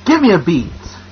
Give me a beat.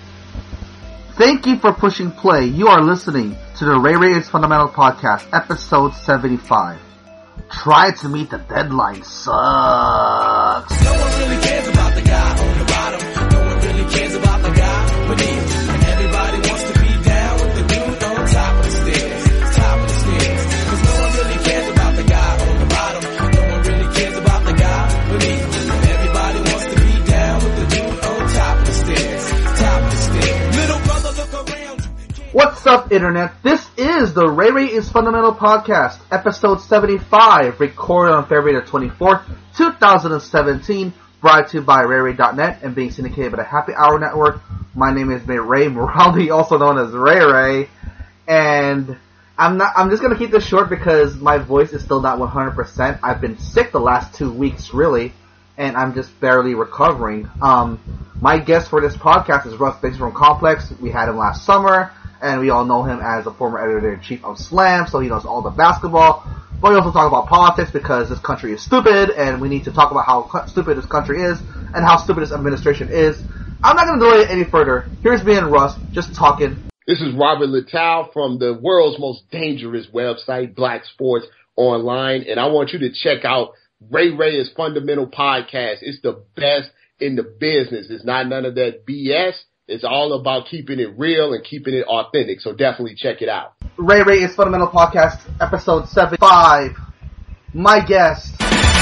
Thank you for pushing play. You are listening to the Ray Ray is Fundamental Podcast, episode 75. Try to meet the deadline sucks. No one really cares about the guy on the bottom. No one really cares about the guy beneath. And everybody wants to be down with the dude on top of the stairs. Top of the stairs. Cause no one really cares about the guy on the bottom. No one really cares about the guy beneath. And everybody wants to be down with the dude on top of the stairs. Top of the stairs. Little brother, look around. What's up, Internet? This is the Ray Ray is Fundamental Podcast, episode 75, recorded on February the 24th, 2017, brought to you by RayRay.net and being syndicated by the Happy Hour Network. My name is Ray Moraldi, also known as Ray Ray, and I'm just gonna keep this short because my voice is still not 100%. I've been sick the last 2 weeks, really, and I'm just barely recovering. My guest for this podcast is Russ Biggs from Complex. We had him last summer, and we all know him as the former editor-in-chief of Slam, so he knows all the basketball. But we also talk about politics because this country is stupid, and we need to talk about how stupid this country is, and how stupid this administration is. I'm not going to delay it any further. Here's me and Russ, just talking. This is Robert Littell from the world's most dangerous website, Black Sports Online, and I want you to check out Ray Ray is Fundamental Podcast. It's the best in the business. It's not none of that BS. It's all about keeping it real and keeping it authentic, so definitely check it out. Ray Ray is Fundamental Podcast, episode 75. My guest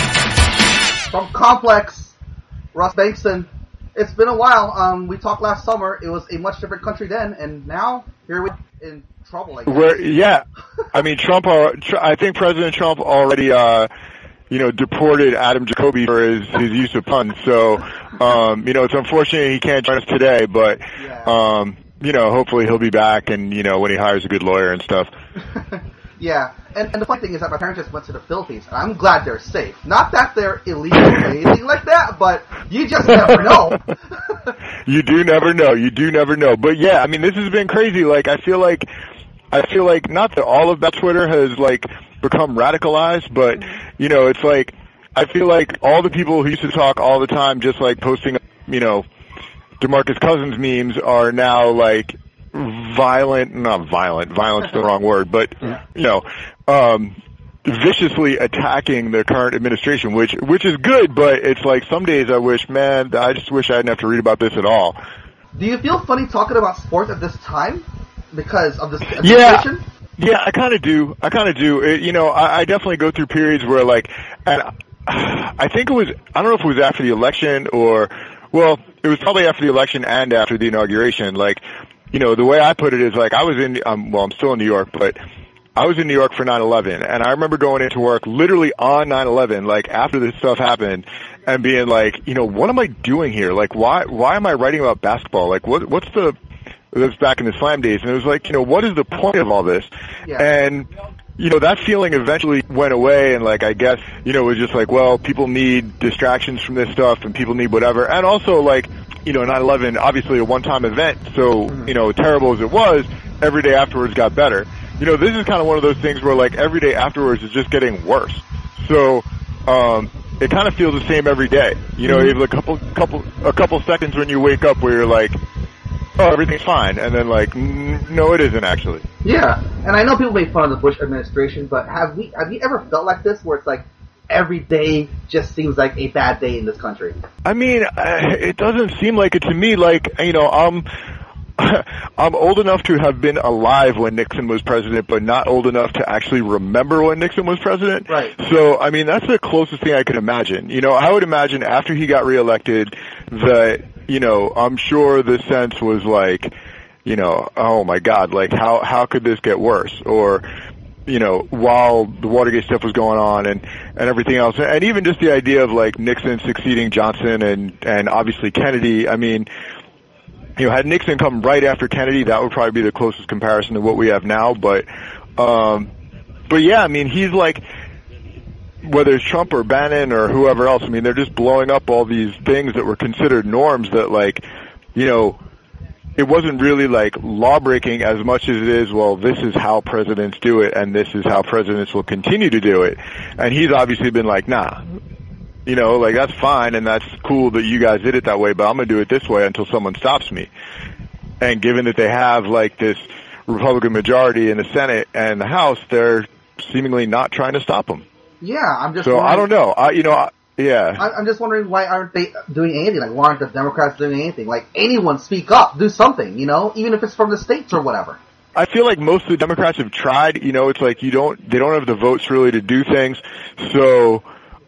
from Complex, Russ Bankson. It's been a while. We talked last summer. It was a much different country then, and now here we are in trouble. I guess. Yeah. I mean, I think President Trump already, deported Adam Jacoby for his use of puns. So, it's unfortunate he can't join us today, but, hopefully he'll be back and, when he hires a good lawyer and stuff. Yeah. And the funny thing is that my parents just went to the Philippines, and I'm glad they're safe. Not that they're illegal or anything like that, but you just never know. You do never know. But yeah, I mean, this has been crazy. Like, I feel like not that all of that Twitter has, become radicalized, but, it's like, I feel like all the people who used to talk all the time just, posting, DeMarcus Cousins memes are now, violent's the wrong word, but, viciously attacking the current administration, which is good, but it's like some days I just wish I didn't have to read about this at all. Do you feel funny talking about sports at this time because of this administration? Yeah, I kind of do. I definitely go through periods where and I think I don't know if it was after the election it was probably after the election and after the inauguration. The way I put it is I was I'm still in New York, but I was in New York for 9/11, and I remember going into work literally on 9/11, after this stuff happened, and being what am I doing here? Why am I writing about basketball? What's the That's back in the Slam days, and it was what is the point of all this? Yeah. And, that feeling eventually went away, and I guess, it was just people need distractions from this stuff, and people need whatever. And also, 9/11, obviously a one-time event, so, terrible as it was, every day afterwards got better. This is kind of one of those things where, every day afterwards is just getting worse. So, it kind of feels the same every day. You have a couple seconds when you wake up where you're oh, everything's fine, and then no, it isn't actually. Yeah, and I know people make fun of the Bush administration, but have you ever felt like this, where it's every day just seems like a bad day in this country? I mean, it doesn't seem like it to me. I'm old enough to have been alive when Nixon was president, but not old enough to actually remember when Nixon was president. Right. So, I mean, that's the closest thing I could imagine. I would imagine after he got reelected that, I'm sure the sense was oh my God, how could this get worse? Or, while the Watergate stuff was going on and everything else. And even just the idea of Nixon succeeding Johnson and obviously Kennedy. I mean, had Nixon come right after Kennedy, that would probably be the closest comparison to what we have now. But yeah, I mean, he's whether it's Trump or Bannon or whoever else, I mean, they're just blowing up all these things that were considered norms that it wasn't really law breaking as much as it is, this is how presidents do it and this is how presidents will continue to do it. And he's obviously been nah, You know, like, that's fine and that's cool that you guys did it that way, but I'm going to do it this way until someone stops me. And given that they have, like, this Republican majority in the Senate and the House, they're seemingly not trying to stop them. Yeah, I'm just. So I don't know. I'm just wondering why aren't they doing anything? Like, why aren't the Democrats doing anything? Like, anyone speak up, do something, you know, even if it's from the states or whatever. I feel like most of the Democrats have tried. You know, it's like they don't have the votes really to do things. So,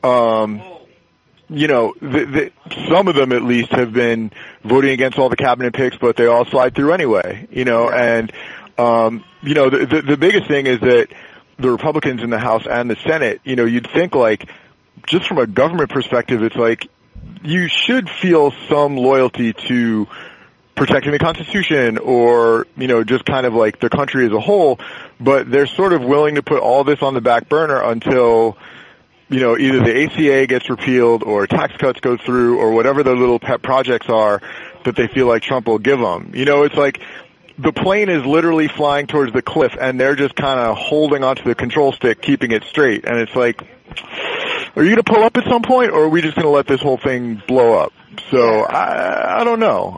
you know, some of them at least have been voting against all the cabinet picks, but they all slide through anyway. You know, and you know, the biggest thing is that the Republicans in the House and the Senate, you know, you'd think, like, just from a government perspective, it's like you should feel some loyalty to protecting the Constitution or, you know, just kind of like the country as a whole, but they're sort of willing to put all this on the back burner until, you know, either the ACA gets repealed or tax cuts go through or whatever their little pet projects are that they feel like Trump will give them. You know, it's like the plane is literally flying towards the cliff and they're just kind of holding onto the control stick, keeping it straight. And it's like, are you going to pull up at some point or are we just going to let this whole thing blow up? So I don't know.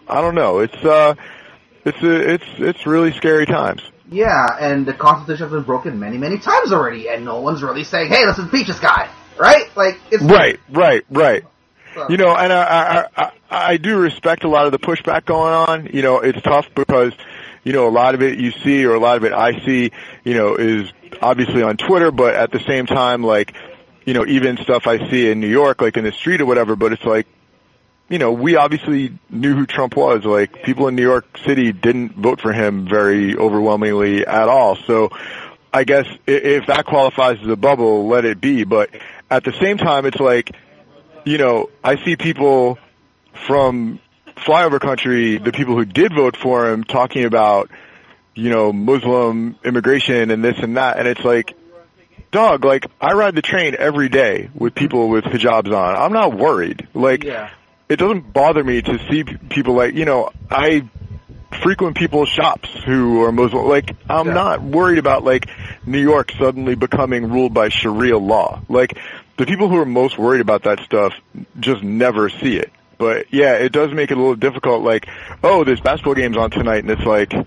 It's really scary times. Yeah, and the Constitution has been broken many, many times already, and no one's really saying, "Hey, let's impeach this guy." Right? Like, it's right. So. You know, and I do respect a lot of the pushback going on. You know, it's tough because, you know, a lot of it you see, or a lot of it I see, you know, is obviously on Twitter, but at the same time, like, you know, even stuff I see in New York, like in the street or whatever, but it's like, you know, we obviously knew who Trump was. Like, people in New York City didn't vote for him very overwhelmingly at all. So I guess if that qualifies as a bubble, let it be. But at the same time, it's like, you know, I see people from flyover country, the people who did vote for him, talking about, you know, Muslim immigration and this and that. And it's like, dog, like, I ride the train every day with people with hijabs on. I'm not worried. Like, It doesn't bother me to see people, like, you know, I frequent people's shops who are Muslim. Like, I'm not worried about, like, New York suddenly becoming ruled by Sharia law. Like, the people who are most worried about that stuff just never see it. But, yeah, it does make it a little difficult, like, oh, this basketball game's on tonight, and it's like,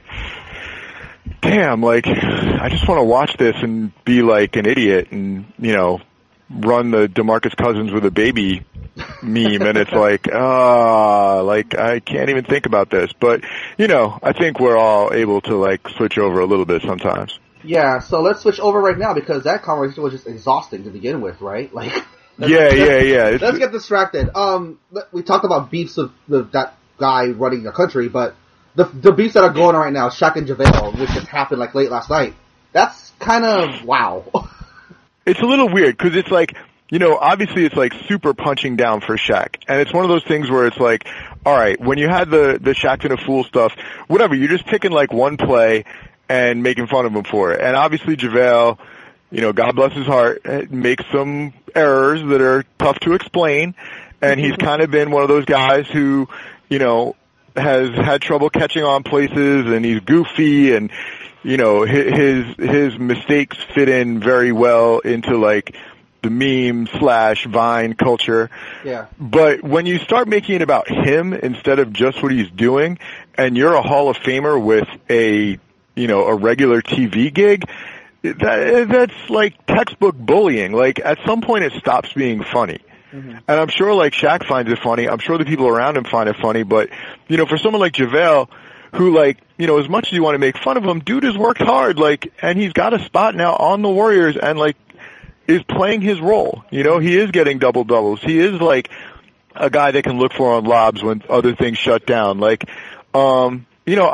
damn, like, I just want to watch this and be like an idiot and, you know, run the DeMarcus Cousins with a baby meme, and it's like, like, I can't even think about this. But, you know, I think we're all able to, like, switch over a little bit sometimes. Yeah, so let's switch over right now because that conversation was just exhausting to begin with, right? Like, yeah. Let's get distracted. We talked about beefs with that guy running the country, but the beefs that are going on right now, Shaq and JaVale, which just happened like late last night, that's kind of wow. It's a little weird because it's like, you know, obviously it's like super punching down for Shaq. And it's one of those things where it's like, all right, when you had the Shaq and a Fool stuff, whatever, you're just picking like one play and making fun of him for it. And obviously JaVale, you know, God bless his heart, makes some errors that are tough to explain. And he's kind of been one of those guys who, you know, has had trouble catching on places, and he's goofy, and, you know, his mistakes fit in very well into like the meme/Vine culture. Yeah. But when you start making it about him instead of just what he's doing, and you're a Hall of Famer with a, you know, a regular TV gig, that's like textbook bullying. Like, at some point it stops being funny. Mm-hmm. And I'm sure, like, Shaq finds it funny. I'm sure the people around him find it funny. But, you know, for someone like JaVale, who, like, you know, as much as you want to make fun of him, dude has worked hard, like, and he's got a spot now on the Warriors and, like, is playing his role. You know, he is getting double-doubles. He is, like, a guy that can look for on lobs when other things shut down. Like, you know,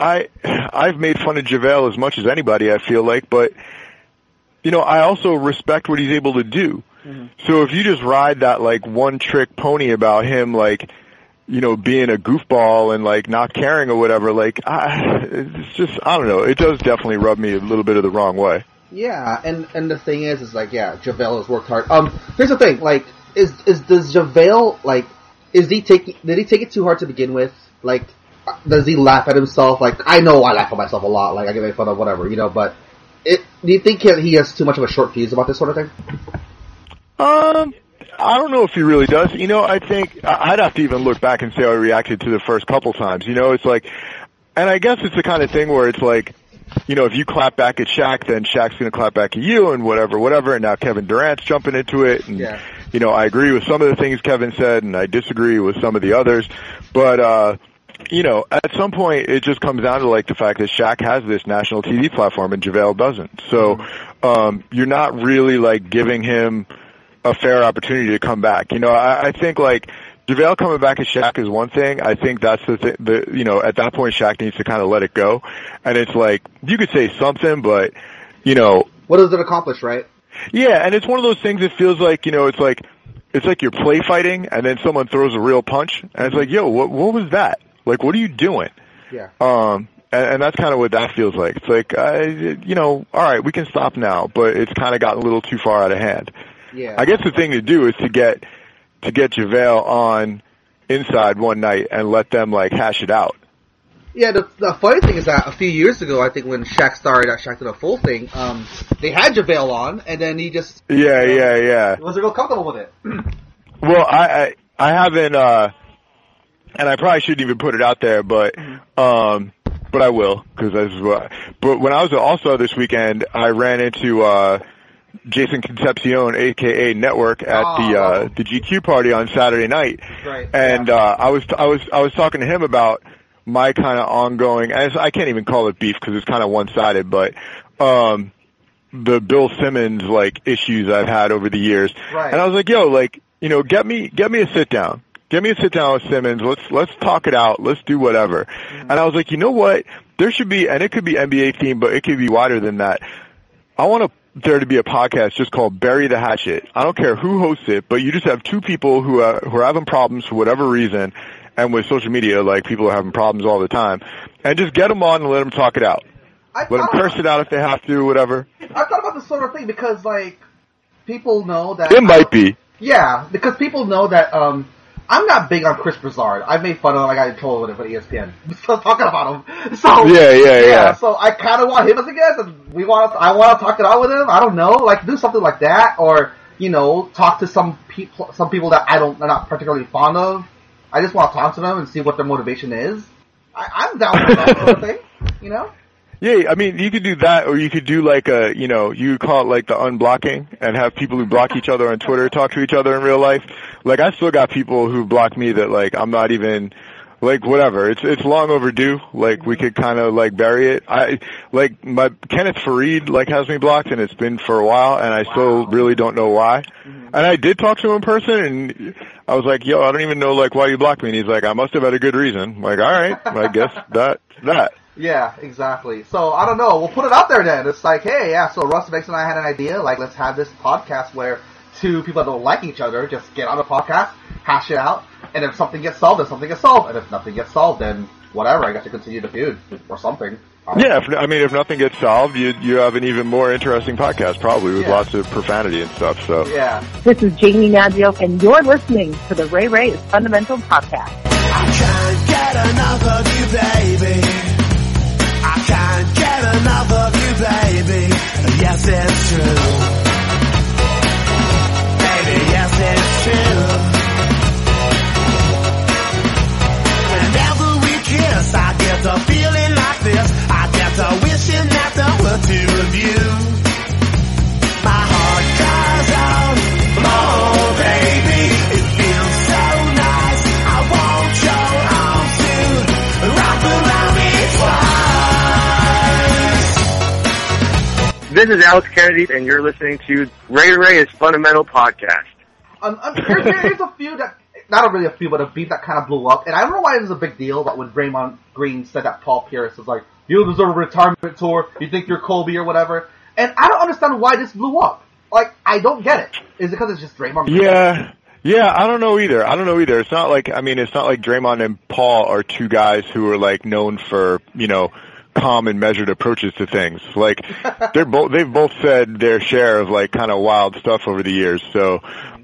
I've made fun of JaVale as much as anybody, I feel like, but, you know, I also respect what he's able to do. Mm-hmm. So if you just ride that, like, one-trick pony about him, like, you know, being a goofball and, like, not caring or whatever, like, it's just, I don't know, it does definitely rub me a little bit of the wrong way. Yeah, and the thing is like, yeah, JaVale has worked hard. Here's the thing, like, does JaVale, like, did he take it too hard to begin with? Like, does he laugh at himself? Like, I know I laugh at myself a lot, like, I get made fun of, whatever, you know, but do you think he has too much of a short fuse about this sort of thing? I don't know if he really does. You know, I think I'd have to even look back and see how he reacted to the first couple times. You know, it's like, and I guess it's the kind of thing where it's like, you know, if you clap back at Shaq, then Shaq's going to clap back at you and whatever. And now Kevin Durant's jumping into it. And, you know, I agree with some of the things Kevin said and I disagree with some of the others. But, you know, at some point it just comes down to like the fact that Shaq has this national TV platform and JaVale doesn't. So, you're not really like giving him a fair opportunity to come back. You know, I think like JaVale coming back as Shaq is one thing. I think that's you know, at that point Shaq needs to kind of let it go. And it's like, you could say something, but, you know. What does it accomplish, right? Yeah, and it's one of those things that feels like, you know, it's like you're play fighting and then someone throws a real punch and it's like, yo, what was that? Like, what are you doing? Yeah. And that's kind of what that feels like. It's like, you know, all right, we can stop now, but it's kind of gotten a little too far out of hand. Yeah. I guess the thing to do is to get JaVale on inside one night and let them like hash it out. Yeah, the funny thing is that a few years ago, I think when Shaq started at Shaq Did a Full thing, they had JaVale on, and then he just yeah. wasn't real comfortable with it. Well, I haven't, and I probably shouldn't even put it out there, but I will because that's what. But when I was at All-Star this weekend, I ran into Jason Concepcion, aka Network, at the GQ party on Saturday night. Right. And I was talking to him about my kind of ongoing, I can't even call it beef because it's kind of one-sided, but the Bill Simmons like issues I've had over the years. Right. And I was like, yo, like, you know, get me a sit down. Get me a sit down with Simmons. Let's talk it out. Let's do whatever. And I was like, you know what? There should be, and it could be NBA themed, but it could be wider than that. I want there to be a podcast just called Bury the Hatchet. I don't care who hosts it, but you just have two people who are having problems for whatever reason, and with social media, like, people are having problems all the time, and just get them on and let them talk it out. Let them curse it out if they have to, whatever. I thought about this sort of thing because, like, people know that... It might be. Yeah, because people know that, I'm not big on Chris Broussard. I made fun of him. I got in trouble with him for ESPN. Still talking about him. So yeah. So I kind of want him as a guest, and I want to talk it out with him. I don't know, like do something like that, or you know, talk to some people that I'm not particularly fond of. I just want to talk to them and see what their motivation is. I'm down for that sort of thing. You know. Yeah, I mean, you could do that, or you could do like you could call it like the unblocking and have people who block each other on Twitter talk to each other in real life. Like, I still got people who block me that, like, I'm not even, like, whatever. It's long overdue. Like, we could kind of, like, bury it. Kenneth Fareed, like, has me blocked, and it's been for a while, and I still really don't know why. And I did talk to him in person, and I was like, yo, I don't even know, like, why you blocked me. And he's like, I must have had a good reason. I'm like, all right, I guess that's that. Yeah, exactly. So, I don't know. We'll put it out there then. It's like, hey, yeah, so Russ Mix and I had an idea. Like, let's have this podcast where two people that don't like each other just get on a podcast, hash it out, and if something gets solved, then something gets solved. And if nothing gets solved, then whatever. I guess you continue the feud or something. Yeah, if nothing gets solved, you have an even more interesting podcast, probably, with lots of profanity and stuff. So yeah. This is Jamie Nadio, and you're listening to the Ray Ray is Fundamental podcast. I can't get enough of you, baby. I can't get enough of you, baby. Yes, it's true. Baby, yes, it's true. Whenever we kiss, I get a feeling like this. I get a wishing that there were two of you. My heart goes on, oh baby, it feels so nice. I want your arms to wrap around me twice. This is Alex Kennedy, and you're listening to Ray Ray is Fundamental podcast. Here's a few that, not really a few, but a beef that kind of blew up. And I don't know why it was a big deal, but when Draymond Green said that Paul Pierce was like, you deserve a retirement tour, you think you're Kobe or whatever. And I don't understand why this blew up. Like, I don't get it. Is it because it's just Draymond Green? Yeah, I don't know either. It's not like Draymond and Paul are two guys who are like known for, you know, calm and measured approaches to things. Like, they've both said their share of like kind of wild stuff over the years. So,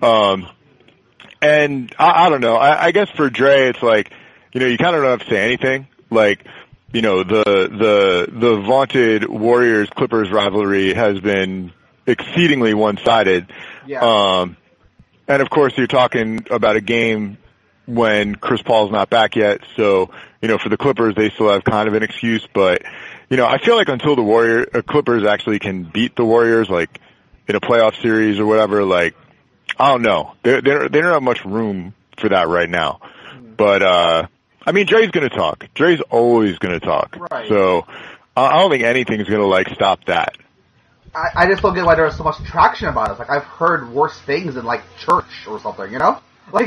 and I don't know. I guess for Dre, it's like, you know, you kind of don't have to say anything. Like, you know, the vaunted Warriors-Clippers rivalry has been exceedingly one-sided. Yeah. And of course, you're talking about a game when Chris Paul's not back yet. So, for the Clippers, they still have kind of an excuse. But, I feel like until the Clippers actually can beat the Warriors, like in a playoff series or whatever, like, I don't know. They don't have much room for that right now. But, Dre's going to talk. Dre's always going to talk. Right. So, I don't think anything's going to, like, stop that. I just don't get why there's so much traction about it. Like, I've heard worse things in, like, church or something, Like,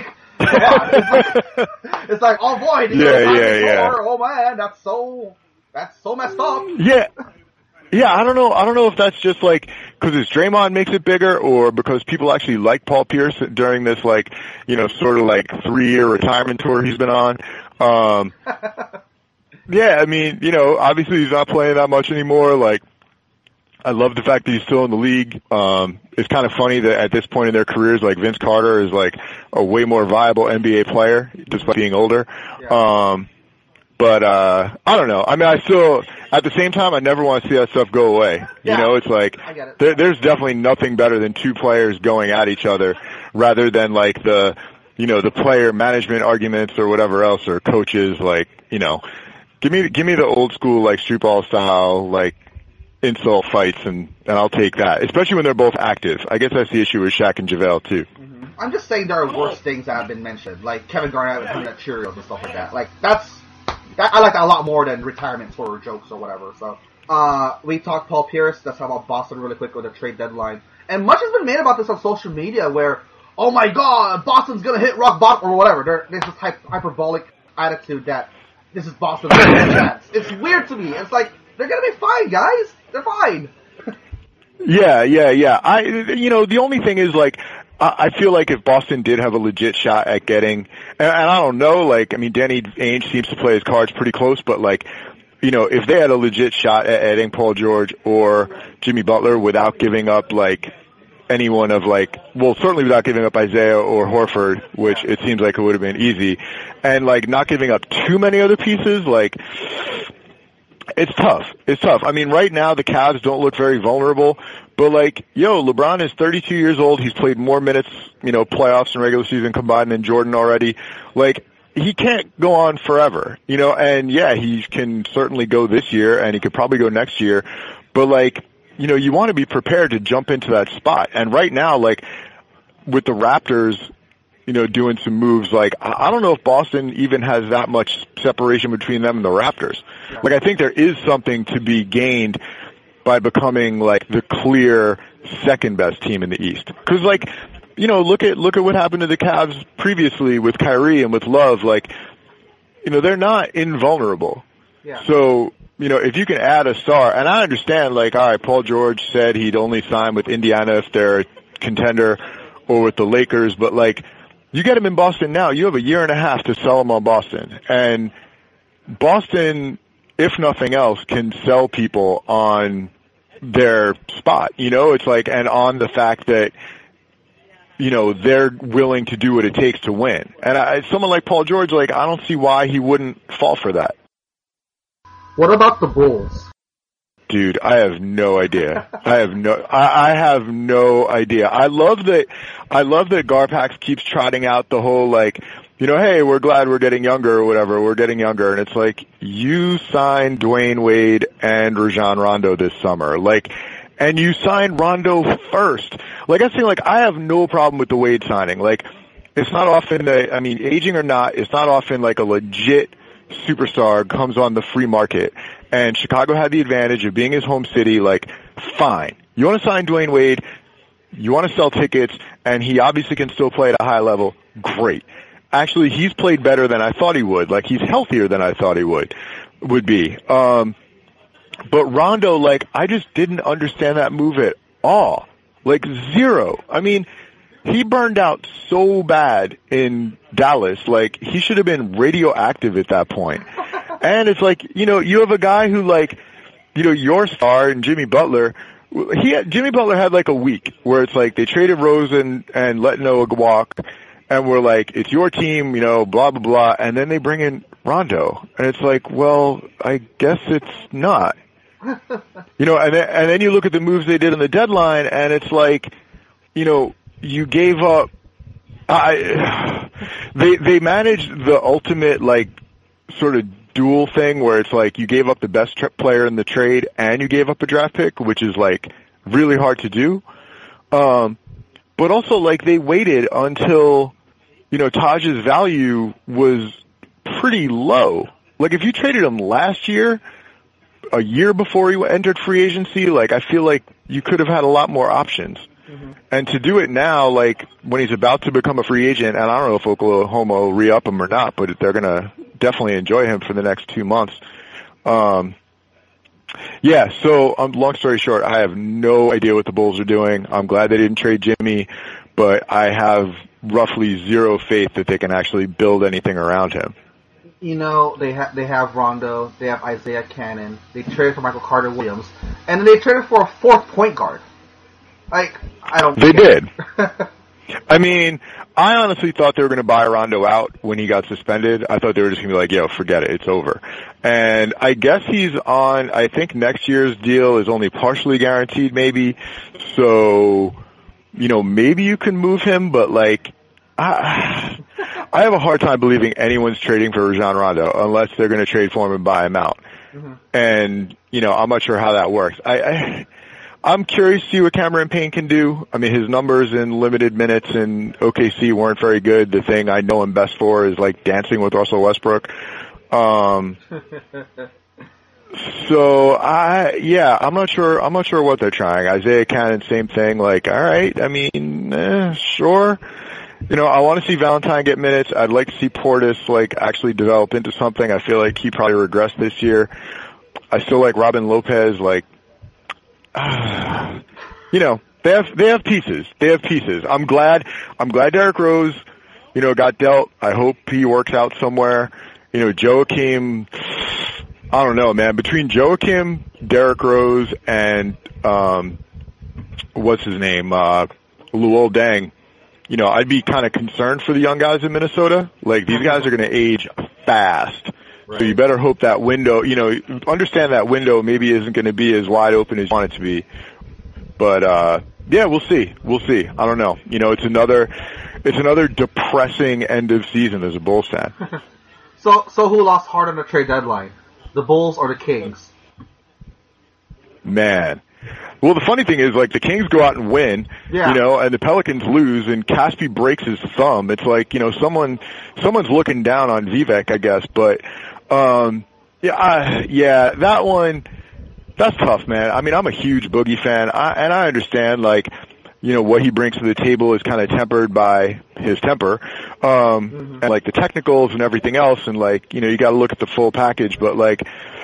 it's like, oh boy, yeah. Oh man, that's so messed up. Yeah. Yeah, I don't know if that's just like, cause his Draymond makes it bigger or because people actually like Paul Pierce during this like, sort of like 3-year retirement tour he's been on. Yeah, obviously he's not playing that much anymore. Like, I love the fact that he's still in the league. It's kind of funny that at this point in their careers, like Vince Carter is like a way more viable NBA player despite being older. Yeah. But I don't know. I still, at the same time, I never want to see that stuff go away. Yeah. It's like, I get it. there's definitely nothing better than two players going at each other rather than like the player management arguments or whatever else or coaches, like, give me the old school, like street ball style, like insult fights and I'll take that, especially when they're both active. I guess that's the issue with Shaq and JaVale too. Mm-hmm. I'm just saying there are worse things that have been mentioned, like Kevin Garnett coming at Cheerios and stuff like that. Like, I like that a lot more than retirement tour jokes or whatever. So, we talked Paul Pierce. Let's talk about Boston really quick with the trade deadline. And much has been made about this on social media where, oh my god, Boston's gonna hit rock bottom or whatever. There's this hyperbolic attitude that this is Boston's chance. It's weird to me. It's like, they're gonna be fine, guys. They're fine. Yeah. The only thing is like, I feel like if Boston did have a legit shot at getting, and I don't know, like, Danny Ainge seems to play his cards pretty close, but like, if they had a legit shot at adding Paul George or Jimmy Butler without giving up like anyone of like, well, certainly without giving up Isaiah or Horford, which it seems like it would have been easy, and like not giving up too many other pieces, like, it's tough. Right now the Cavs don't look very vulnerable, but like, LeBron is 32 years old. He's played more minutes, playoffs and regular season combined than Jordan already. Like, he can't go on forever, and yeah, he can certainly go this year and he could probably go next year, but like, you want to be prepared to jump into that spot. And right now, like, with the Raptors, doing some moves, like, I don't know if Boston even has that much separation between them and the Raptors. Like, I think there is something to be gained by becoming, like, the clear second best team in the East. Cause, like, look at what happened to the Cavs previously with Kyrie and with Love. Like, they're not invulnerable. Yeah. So, if you can add a star, and I understand, like, all right, Paul George said he'd only sign with Indiana if they're a contender or with the Lakers, but, like, you get him in Boston now, you have a year and a half to sell him on Boston. And Boston, if nothing else, can sell people on their spot. It's like, and on the fact that, they're willing to do what it takes to win. And someone like Paul George, like, I don't see why he wouldn't fall for that. What about the Bulls? Dude, I have no idea. I have no idea. I love that Garpax keeps trotting out the whole like, hey, we're glad we're getting younger or whatever. We're getting younger. And it's like, you signed Dwayne Wade and Rajon Rondo this summer. Like, and you signed Rondo first. Like, I think, like, I have no problem with the Wade signing. Like, it's not often that, aging or not, it's not often like a legit superstar comes on the free market. And Chicago had the advantage of being his home city. Like, fine. You want to sign Dwayne Wade, you want to sell tickets, and he obviously can still play at a high level. Great. Actually, he's played better than I thought he would. Like, he's healthier than I thought he would be. But Rondo, like, I just didn't understand that move at all. Like, zero. He burned out so bad in Dallas. Like, he should have been radioactive at that point. And it's like, you have a guy who, like, your star and Jimmy Butler, Jimmy Butler had like a week where it's like they traded Rose and let Noah walk, and we're like, it's your team, blah, blah, blah, and then they bring in Rondo. And it's like, well, I guess it's not. And then you look at the moves they did in the deadline, and it's like, you gave up They managed the ultimate, like, sort of dual thing where it's like you gave up the best player in the trade and you gave up a draft pick, which is, like, really hard to do. But also, like, they waited until, you know, Taj's value was pretty low. Like, if you traded him last year, a year before he entered free agency, like, I feel like you could have had a lot more options. Mm-hmm. And to do it now, like, when he's about to become a free agent, and I don't know if Oklahoma will re-up him or not, but they're going to definitely enjoy him for the next 2 months. Yeah, so long story short, I have no idea what the Bulls are doing. I'm glad they didn't trade Jimmy, but I have roughly zero faith that they can actually build anything around him. You know, they have Rondo, they have Isaiah Cannon, they traded for Michael Carter Williams, and then they traded for a fourth point guard. Like, I don't. They did. I mean, I honestly thought they were going to buy Rondo out when he got suspended. I thought they were just going to be like, yo, forget it, it's over. And I guess he's on, I think next year's deal is only partially guaranteed maybe. So, you know, maybe you can move him, but like, I have a hard time believing anyone's trading for Rajon Rondo unless they're going to trade for him and buy him out. Mm-hmm. And, you know, I'm not sure how that works. I'm curious to see what Cameron Payne can do. I mean, his numbers in limited minutes in OKC weren't very good. The thing I know him best for is like dancing with Russell Westbrook. So I'm not sure what they're trying. Isaiah Cannon, same thing. Like, all right, I mean, sure. You know, I want to see Valentine get minutes. I'd like to see Portis like actually develop into something. I feel like he probably regressed this year. I still like Robin Lopez. Like, you know, they have pieces. They have pieces. I'm glad Derrick Rose, you know, got dealt. I hope he works out somewhere. You know, Joakim, I don't know, man. Between Joakim, Derrick Rose, and what's his name, Luol Deng, you know, I'd be kind of concerned for the young guys in Minnesota. Like, these guys are going to age fast. Right. So you better hope that window, you know, understand that window maybe isn't going to be as wide open as you want it to be. But, yeah, we'll see. We'll see. I don't know. You know, it's another depressing end of season as a Bulls fan. So who lost hard on the trade deadline? The Bulls or the Kings? Man. Well, the funny thing is, like, the Kings go out and win, you know, and the Pelicans lose, and Caspi breaks his thumb. It's like, you know, someone's looking down on Vivek, I guess. But, that one, that's tough, man. I mean, I'm a huge Boogie fan, and I understand, like, you know, what he brings to the table is kind of tempered by his temper, and, like, the technicals and everything else, and, like, you know, you got to look at the full package, but, like,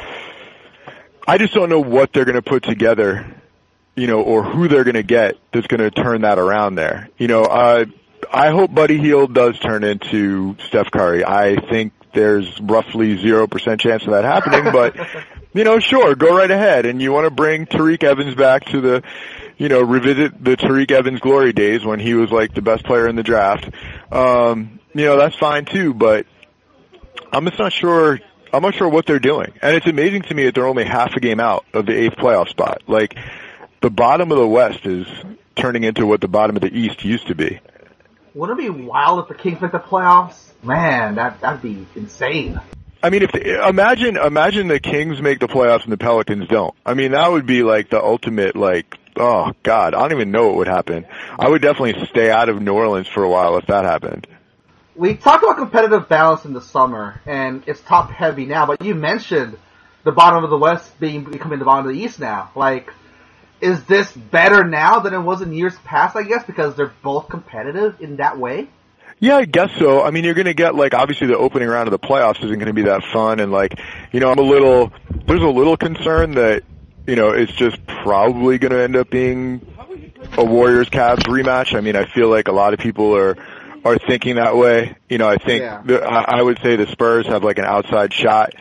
I just don't know what they're going to put together, you know, or who they're going to get that's going to turn that around there. You know, I hope Buddy Hield does turn into Steph Curry. I think there's roughly 0% chance of that happening, but, you know, sure, go right ahead. And you want to bring Tariq Evans back to the, you know, revisit the Tariq Evans glory days when he was like the best player in the draft. You know, that's fine too, but I'm just not sure. I'm not sure what they're doing. And it's amazing to me that they're only half a game out of the 8th playoff spot. Like, the bottom of the West is turning into what the bottom of the East used to be. Wouldn't it be wild if the Kings make the playoffs? Man, that'd be insane. I mean, imagine the Kings make the playoffs and the Pelicans don't. I mean, that would be like the ultimate, like, oh God, I don't even know what would happen. I would definitely stay out of New Orleans for a while if that happened. We talked about competitive balance in the summer, and it's top heavy now, but you mentioned the bottom of the West becoming the bottom of the East now. Like, is this better now than it was in years past, I guess, because they're both competitive in that way? Yeah, I guess so. I mean, you're going to get, like, obviously the opening round of the playoffs isn't going to be that fun, and, like, you know, there's a little concern that, you know, it's just probably going to end up being a Warriors-Cavs rematch. I mean, I feel like a lot of people are thinking that way. You know, I think I would say the Spurs have like an outside shot.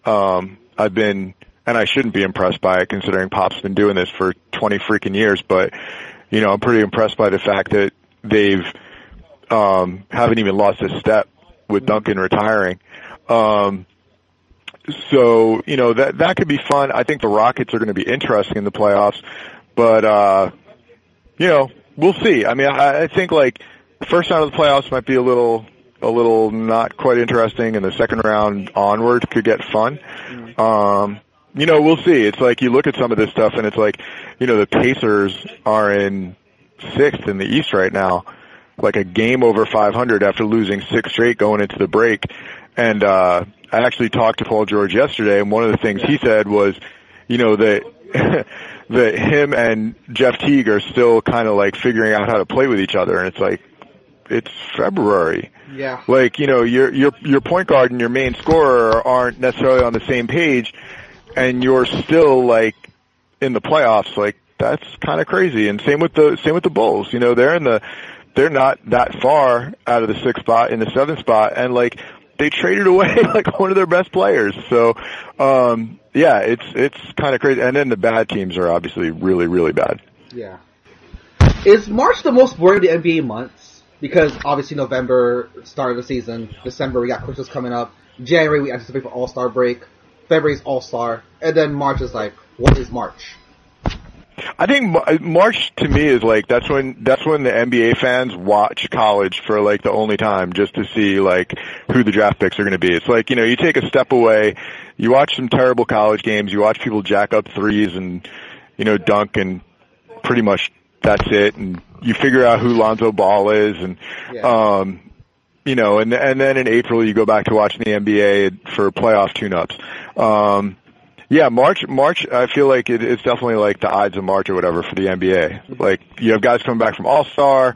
And I shouldn't be impressed by it considering Pop's been doing this for 20 freaking years, but, you know, I'm pretty impressed by the fact that they've, haven't even lost a step with Duncan retiring. So, you know, that could be fun. I think the Rockets are going to be interesting in the playoffs, but, you know, we'll see. I mean, I think like, first round of the playoffs might be a little not quite interesting, and the second round onward could get fun. We'll see. It's like you look at some of this stuff and it's like, the Pacers are in 6th in the East right now, like a game over 500 after losing 6 straight going into the break. And I actually talked to Paul George yesterday, and one of the things he said was, that that him and Jeff Teague are still kind of like figuring out how to play with each other, and it's like, it's February. Yeah. Like, your point guard and your main scorer aren't necessarily on the same page, and you're still like in the playoffs. Like, that's kind of crazy. And same with the Bulls. They're not that far out of the 6th spot in the 7th spot, and like they traded away like one of their best players. So, it's kind of crazy. And then the bad teams are obviously really, really bad. Yeah. Is March the most boring of the NBA months? Because obviously November, start of the season. December, we got Christmas coming up. January, we anticipate for All-Star break. February's All-Star. And then March is like, what is March? I think March to me is like, that's when the NBA fans watch college for like the only time, just to see like who the draft picks are going to be. It's like, you take a step away, you watch some terrible college games, you watch people jack up threes and, dunk, and pretty much that's it. And you figure out who Lonzo Ball is, and, and then in April you go back to watching the NBA for playoff tune-ups. March, I feel like it's definitely like the Ides of March or whatever for the NBA. Like, you have guys coming back from All-Star.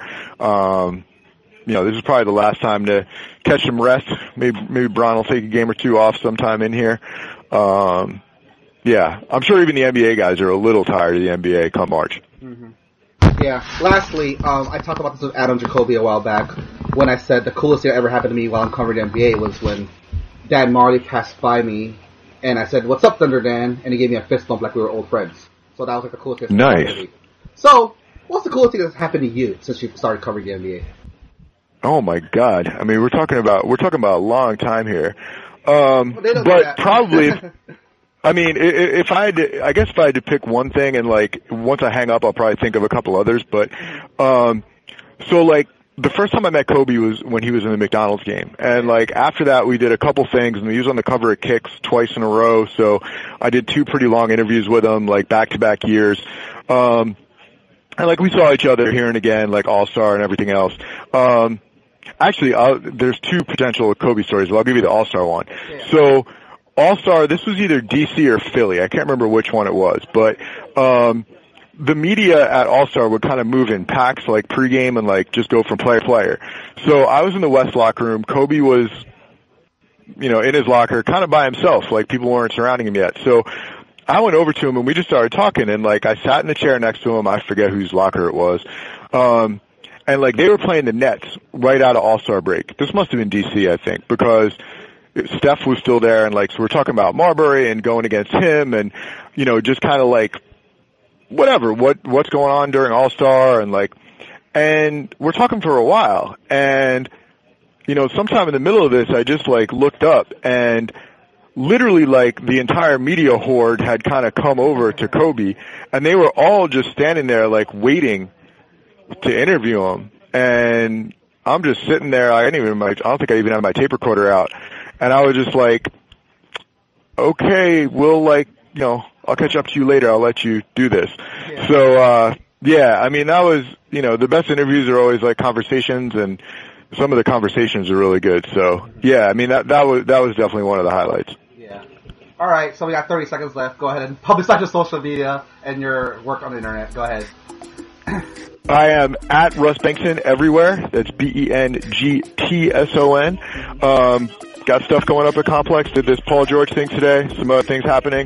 This is probably the last time to catch some rest. Maybe Bron will take a game or two off sometime in here. I'm sure even the NBA guys are a little tired of the NBA come March. Mm-hmm. Yeah. Lastly, I talked about this with Adam Jacoby a while back when I said the coolest thing that ever happened to me while I'm covering the NBA was when Dan Marley passed by me, and I said, "What's up, Thunder Dan?" And he gave me a fist bump like we were old friends. So that was like the coolest thing. Nice. So, what's the coolest thing that's happened to you since you started covering the NBA? Oh my God! I mean, we're talking about a long time here. But probably, I mean, if I had to pick one thing, and like once I hang up, I'll probably think of a couple others. But so like the first time I met Kobe was when he was in the McDonald's game, and like after that we did a couple things, and he was on the cover of Kicks twice in a row. So I did 2 pretty long interviews with him, like back-to-back years. And like we saw each other here and again, like All-Star and everything else. Actually, there's 2 potential Kobe stories, but I'll give you the All-Star one. Yeah. So, All-Star, this was either DC or Philly. I can't remember which one it was, but the media at All-Star would kind of move in packs, like pregame, and like just go from player to player. So I was in the West locker room. Kobe was, in his locker, kind of by himself, like people weren't surrounding him yet. So I went over to him and we just started talking, and like I sat in the chair next to him. I forget whose locker it was. And like they were playing the Nets right out of All-Star break. This must have been DC, I think, because Steph was still there, and like so we're talking about Marbury and going against him, and just kind of like whatever, what's going on during All-Star, and we're talking for a while, and sometime in the middle of this I just like looked up, and literally like the entire media horde had kind of come over to Kobe, and they were all just standing there like waiting to interview him, and I'm just sitting there. I don't think I even had my tape recorder out, and I was just like, okay, we'll I'll catch up to you later. I'll let you do this. Yeah. So, I mean, that was, the best interviews are always like conversations, and some of the conversations are really good. So, yeah, I mean, that was definitely one of the highlights. Yeah. All right, so we got 30 seconds left. Go ahead and publicize your social media and your work on the internet. Go ahead. I am at Russ Bengtson everywhere. That's BENGTSON. Got stuff going up at Complex. Did this Paul George thing today. Some other things happening.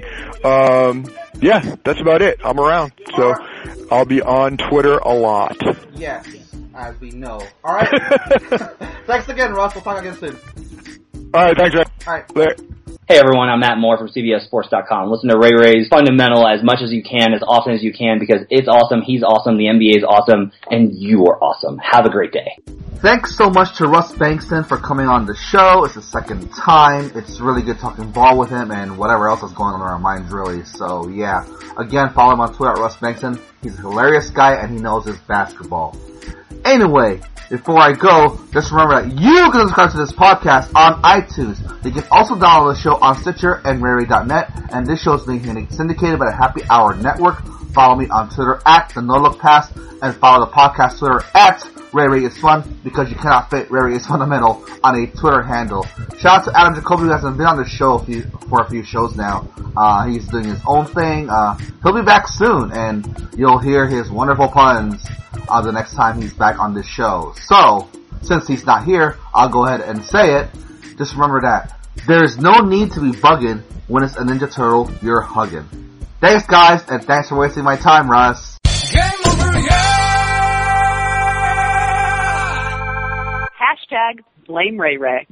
That's about it. I'm around. So I'll be on Twitter a lot. Yes, as we know. All right. Thanks again, Russ. We'll talk again soon. All right. Thanks, Ray. All right. Later. Hey everyone, I'm Matt Moore from CBSSports.com. Listen to Ray Ray's Fundamental as much as you can, as often as you can, because it's awesome, he's awesome, the NBA is awesome, and you are awesome. Have a great day. Thanks so much to Russ Bengtson for coming on the show. It's the second time. It's really good talking ball with him and whatever else is going on in our minds, really. So, yeah. Again, follow him on Twitter at Russ Bengtson. He's a hilarious guy and he knows his basketball. Anyway, before I go, just remember that you can subscribe to this podcast on iTunes. You can also download the show on Stitcher and RayRay.net, and this show is being syndicated by the Happy Hour Network. Follow me on Twitter at the No Look Pass, and follow the podcast Twitter at Ray Ray is Fun, because you cannot fit Ray Ray is Fundamental on a Twitter handle. Shout out to Adam Jacoby, who hasn't been on the show for a few shows now. He's doing his own thing. He'll be back soon, and you'll hear his wonderful puns the next time he's back on this show. So, since he's not here, I'll go ahead and say it. Just remember that there's no need to be bugging when it's a Ninja Turtle you're hugging. Thanks, guys, and thanks for wasting my time, Russ. Game over, yeah! Hashtag blame Ray Ray.